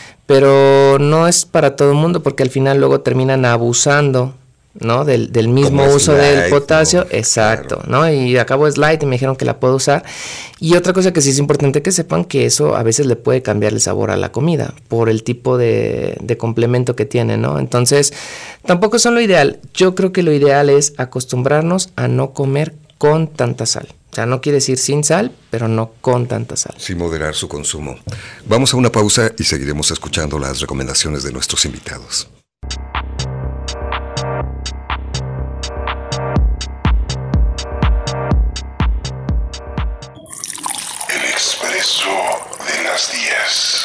pero no es para todo el mundo, porque al final luego terminan abusando, ¿no? Del, del mismo uso light, del potasio, ¿no? Exacto, claro, ¿no? Y acabo es light y me dijeron que la puedo usar. Y otra cosa que sí es importante que sepan, que eso a veces le puede cambiar el sabor a la comida por el tipo de, de complemento que tiene, ¿no? Entonces, tampoco son lo ideal. Yo creo que lo ideal es acostumbrarnos a no comer con tanta sal. O sea, no quiere decir sin sal, pero no con tanta sal. Sí, moderar su consumo. Vamos a una pausa y seguiremos escuchando las recomendaciones de nuestros invitados. Expreso de las diez.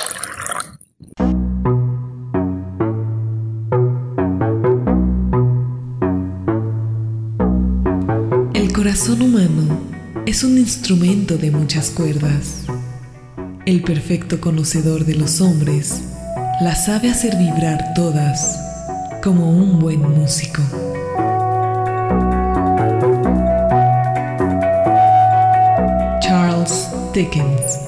El corazón humano es un instrumento de muchas cuerdas. El perfecto conocedor de los hombres las sabe hacer vibrar todas como un buen músico. Charles Dickens.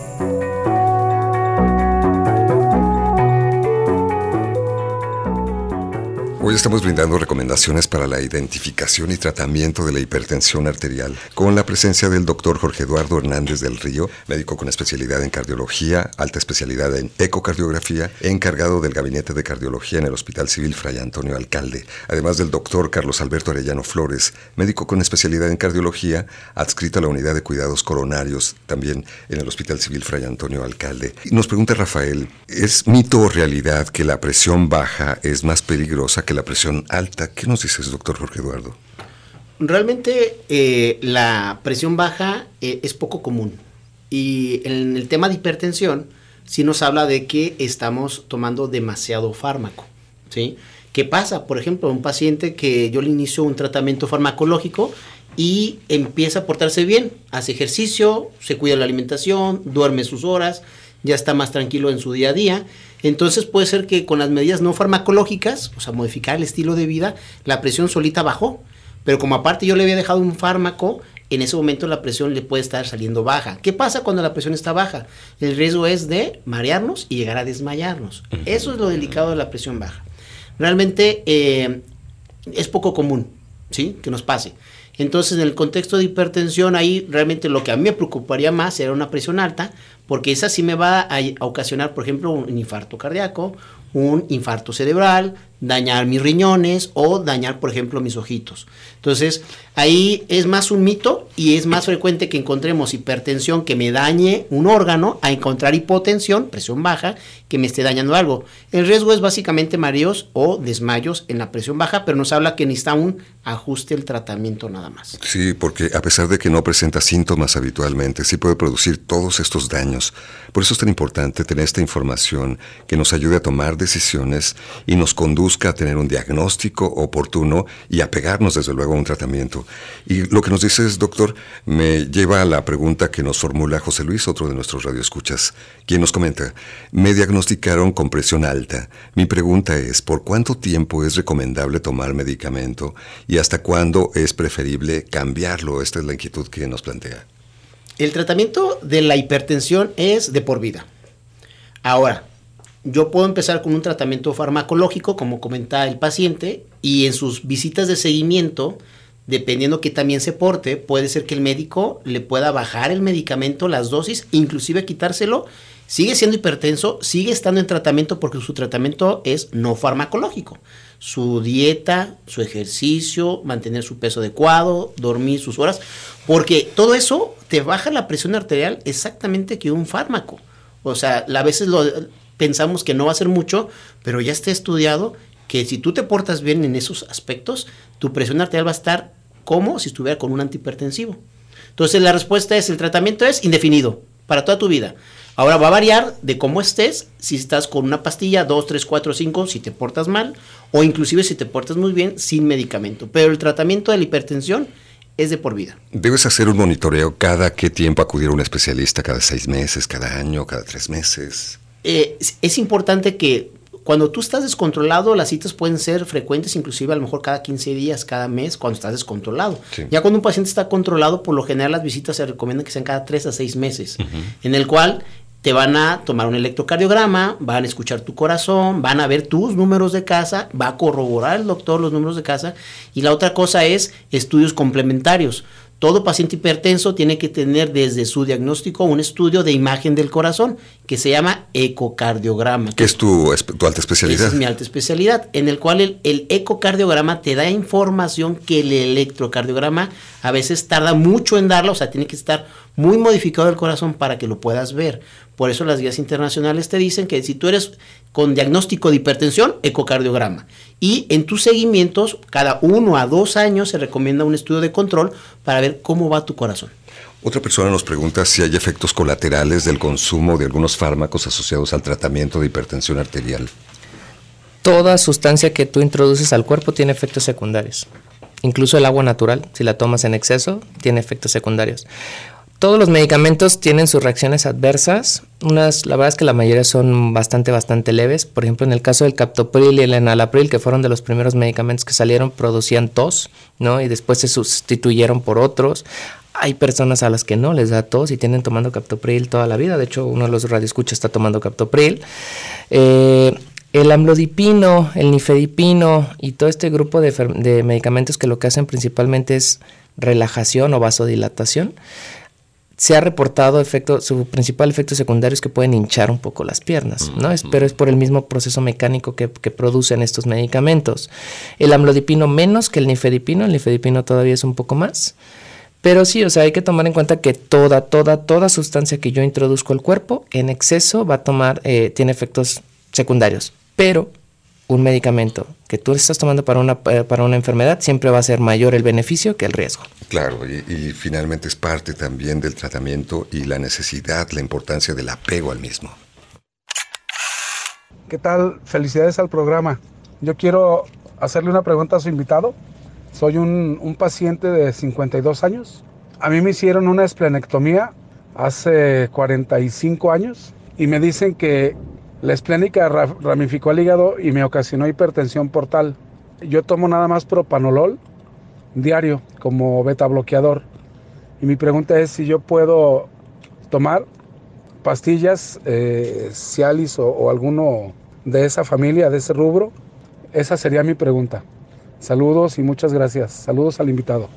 Hoy estamos brindando recomendaciones para la identificación y tratamiento de la hipertensión arterial con la presencia del doctor Jorge Eduardo Hernández del Río, médico con especialidad en cardiología, alta especialidad en ecocardiografía, encargado del Gabinete de Cardiología en el Hospital Civil Fray Antonio Alcalde, además del doctor Carlos Alberto Arellano Flores, médico con especialidad en cardiología, adscrito a la unidad de cuidados coronarios, también en el Hospital Civil Fray Antonio Alcalde. Nos pregunta Rafael, ¿es mito o realidad que la presión baja es más peligrosa que la presión alta? ¿Qué nos dices, doctor Jorge Eduardo? Realmente eh, la presión baja eh, es poco común, y en el tema de hipertensión sí nos habla de que estamos tomando demasiado fármaco, ¿sí? ¿Qué pasa? Por ejemplo, un paciente que yo le inicio un tratamiento farmacológico y empieza a portarse bien, hace ejercicio, se cuida la alimentación, duerme sus horas, ya está más tranquilo en su día a día. Entonces puede ser que con las medidas no farmacológicas, o sea, modificar el estilo de vida, la presión solita bajó, pero como aparte yo le había dejado un fármaco, en ese momento la presión le puede estar saliendo baja. ¿Qué pasa cuando la presión está baja? El riesgo es de marearnos y llegar a desmayarnos. Uh-huh. Eso es lo delicado de la presión baja. Realmente eh, es poco común, ¿sí?, que nos pase. Entonces, en el contexto de hipertensión, ahí realmente lo que a mí me preocuparía más sería una presión alta, porque esa sí me va a, a ocasionar, por ejemplo, un infarto cardíaco, un infarto cerebral, dañar mis riñones o dañar, por ejemplo, mis ojitos. Entonces, ahí es más un mito y es más frecuente que encontremos hipertensión que me dañe un órgano a encontrar hipotensión, presión baja, que me esté dañando algo. El riesgo es básicamente mareos o desmayos en la presión baja, pero nos habla que necesita un ajuste el tratamiento nada más. Sí, porque a pesar de que no presenta síntomas habitualmente, sí puede producir todos estos daños. Por eso es tan importante tener esta información que nos ayude a tomar decisiones y nos conduzca a tener un diagnóstico oportuno y a pegarnos desde luego a un tratamiento. Y lo que nos dices, doctor, me lleva a la pregunta que nos formula José Luis, otro de nuestros radioescuchas, quien nos comenta: me diagnosticaron con presión alta. Mi pregunta es, ¿por cuánto tiempo es recomendable tomar medicamento y hasta cuándo es preferible cambiarlo? Esta es la inquietud que nos plantea. El tratamiento de la hipertensión es de por vida. Ahora, yo puedo empezar con un tratamiento farmacológico, como comenta el paciente, y en sus visitas de seguimiento, dependiendo que también se porte, puede ser que el médico le pueda bajar el medicamento, las dosis, inclusive quitárselo. Sigue siendo hipertenso, sigue estando en tratamiento porque su tratamiento es no farmacológico. Su dieta, su ejercicio, mantener su peso adecuado, dormir sus horas, porque todo eso te baja la presión arterial exactamente que un fármaco. O sea, a veces lo pensamos que no va a ser mucho, pero ya está estudiado que si tú te portas bien en esos aspectos, tu presión arterial va a estar como si estuviera con un antihipertensivo. Entonces la respuesta es, el tratamiento es indefinido para toda tu vida. Ahora va a variar de cómo estés, si estás con una pastilla, dos, tres, cuatro, cinco, si te portas mal, o inclusive si te portas muy bien, sin medicamento. Pero el tratamiento de la hipertensión es de por vida. ¿Debes hacer un monitoreo cada qué tiempo acudir a un especialista? ¿Cada seis meses, cada año, cada tres meses? Eh, es, es importante que cuando tú estás descontrolado, las citas pueden ser frecuentes, inclusive a lo mejor cada quince días, cada mes, cuando estás descontrolado. Sí. Ya cuando un paciente está controlado, por lo general las visitas se recomiendan que sean cada tres a seis meses, uh-huh. en el cual te van a tomar un electrocardiograma, van a escuchar tu corazón, van a ver tus números de casa, va a corroborar el doctor los números de casa, y la otra cosa es estudios complementarios. Todo paciente hipertenso tiene que tener desde su diagnóstico un estudio de imagen del corazón que se llama ecocardiograma. ¿Qué es tu, tu alta especialidad? Esa es mi alta especialidad, en el cual el, el ecocardiograma te da información que el electrocardiograma a veces tarda mucho en darla, o sea, tiene que estar muy modificado el corazón para que lo puedas ver. Por eso las guías internacionales te dicen que si tú eres con diagnóstico de hipertensión, ecocardiograma. Y en tus seguimientos, cada uno a dos años se recomienda un estudio de control para ver cómo va tu corazón. Otra persona nos pregunta si hay efectos colaterales del consumo de algunos fármacos asociados al tratamiento de hipertensión arterial. Toda sustancia que tú introduces al cuerpo tiene efectos secundarios. Incluso el agua natural, si la tomas en exceso, tiene efectos secundarios. Todos los medicamentos tienen sus reacciones adversas. Unas, la verdad es que la mayoría son bastante, bastante leves. Por ejemplo, en el caso del captopril y el enalapril, que fueron de los primeros medicamentos que salieron, producían tos, ¿no? Y después se sustituyeron por otros. Hay personas a las que no les da tos y tienen tomando captopril toda la vida. De hecho, uno de los radioescuchas está tomando captopril. Eh, El amlodipino, el nifedipino y todo este grupo de, de medicamentos que lo que hacen principalmente es relajación o vasodilatación, se ha reportado efecto, su principal efecto secundario es que pueden hinchar un poco las piernas, ¿no? Es, pero es por el mismo proceso mecánico que, que producen estos medicamentos. El amlodipino menos que el nifedipino, el nifedipino todavía es un poco más. Pero sí, o sea, hay que tomar en cuenta que toda, toda, toda sustancia que yo introduzco al cuerpo en exceso va a tomar, eh, tiene efectos secundarios. Pero un medicamento que tú estás tomando para una, para una enfermedad siempre va a ser mayor el beneficio que el riesgo. Claro, y, y finalmente es parte también del tratamiento y la necesidad, la importancia del apego al mismo. ¿Qué tal? Felicidades al programa. Yo quiero hacerle una pregunta a su invitado. Soy un, un paciente de cincuenta y dos años. A mí me hicieron una esplenectomía hace cuarenta y cinco años y me dicen que la esplénica ramificó el hígado y me ocasionó hipertensión portal. Yo tomo nada más propanolol diario como beta bloqueador. Y mi pregunta es si yo puedo tomar pastillas, eh, Cialis o, o alguno de esa familia, de ese rubro. Esa sería mi pregunta. Saludos y muchas gracias. Saludos al invitado.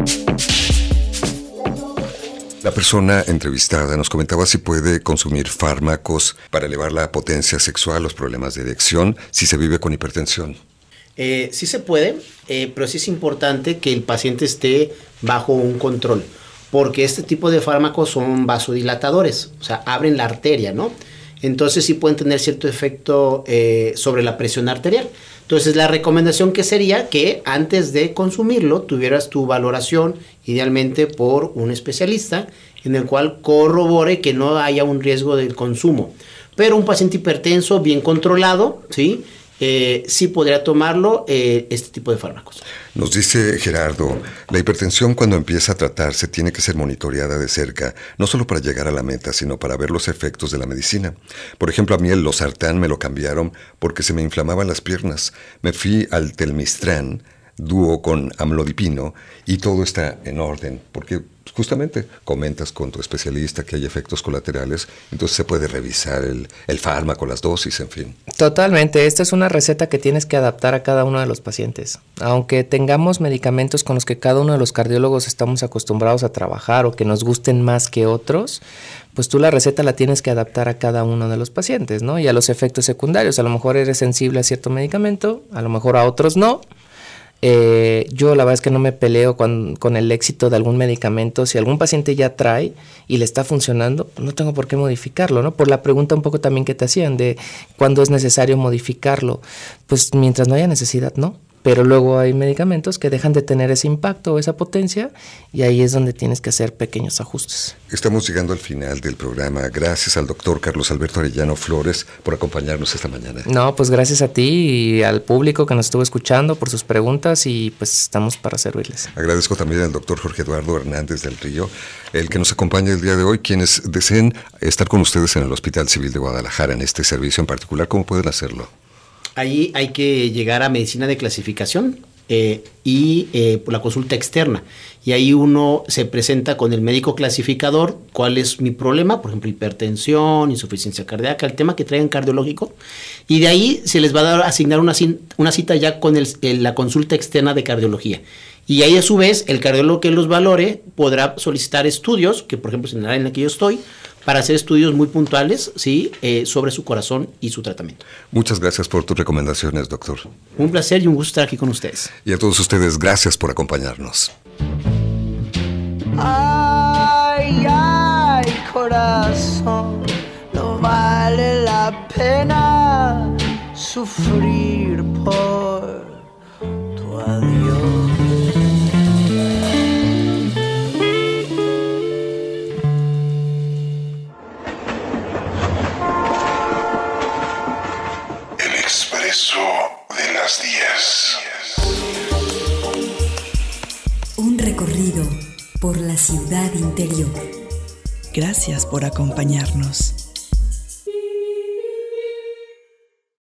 La persona entrevistada nos comentaba si puede consumir fármacos para elevar la potencia sexual, los problemas de erección, si se vive con hipertensión. Eh, sí se puede, eh, pero sí es importante que el paciente esté bajo un control, porque este tipo de fármacos son vasodilatadores, o sea, abren la arteria, ¿no? Entonces sí pueden tener cierto efecto eh, sobre la presión arterial. Entonces la recomendación que sería que antes de consumirlo tuvieras tu valoración idealmente por un especialista en el cual corrobore que no haya un riesgo del consumo. Pero un paciente hipertenso bien controlado, ¿sí? Eh, sí podría tomarlo eh, este tipo de fármacos. Nos dice Gerardo, la hipertensión cuando empieza a tratarse tiene que ser monitoreada de cerca, no solo para llegar a la meta, sino para ver los efectos de la medicina. Por ejemplo, a mí el losartán me lo cambiaron porque se me inflamaban las piernas. Me fui al telmistrán, dúo con amlodipino, y todo está en orden, porque justamente comentas con tu especialista que hay efectos colaterales, entonces se puede revisar el, el fármaco, las dosis, en fin. Totalmente, esta es una receta que tienes que adaptar a cada uno de los pacientes. Aunque tengamos medicamentos con los que cada uno de los cardiólogos estamos acostumbrados a trabajar o que nos gusten más que otros, pues tú la receta la tienes que adaptar a cada uno de los pacientes, ¿no? Y a los efectos secundarios. A lo mejor eres sensible a cierto medicamento, a lo mejor a otros no. Eh, yo la verdad es que no me peleo con, con el éxito de algún medicamento. Si algún paciente ya trae y le está funcionando, no tengo por qué modificarlo, ¿no? Por la pregunta un poco también que te hacían de cuándo es necesario modificarlo, pues mientras no haya necesidad, no. Pero luego hay medicamentos que dejan de tener ese impacto o esa potencia y ahí es donde tienes que hacer pequeños ajustes. Estamos llegando al final del programa. Gracias al doctor Carlos Alberto Arellano Flores por acompañarnos esta mañana. No, pues gracias a ti y al público que nos estuvo escuchando por sus preguntas y pues estamos para servirles. Agradezco también al doctor Jorge Eduardo Hernández del Río, el que nos acompaña el día de hoy. Quienes deseen estar con ustedes en el Hospital Civil de Guadalajara en este servicio en particular, ¿cómo pueden hacerlo? Ahí hay que llegar a medicina de clasificación eh, y eh, por la consulta externa. Y ahí uno se presenta con el médico clasificador, cuál es mi problema, por ejemplo, hipertensión, insuficiencia cardíaca, el tema que traigan cardiológico. Y de ahí se les va a dar, asignar una, una cita ya con el, el, la consulta externa de cardiología. Y ahí a su vez el cardiólogo que los valore podrá solicitar estudios, que por ejemplo en el área en la que yo estoy, para hacer estudios muy puntuales, ¿sí? eh, sobre su corazón y su tratamiento. Muchas gracias por tus recomendaciones, doctor. Un placer y un gusto estar aquí con ustedes. Y a todos ustedes, gracias por acompañarnos. Ay, ay, corazón, no vale la pena sufrir por tu adiós. Expreso de las diez. Un recorrido por la ciudad interior. Gracias por acompañarnos.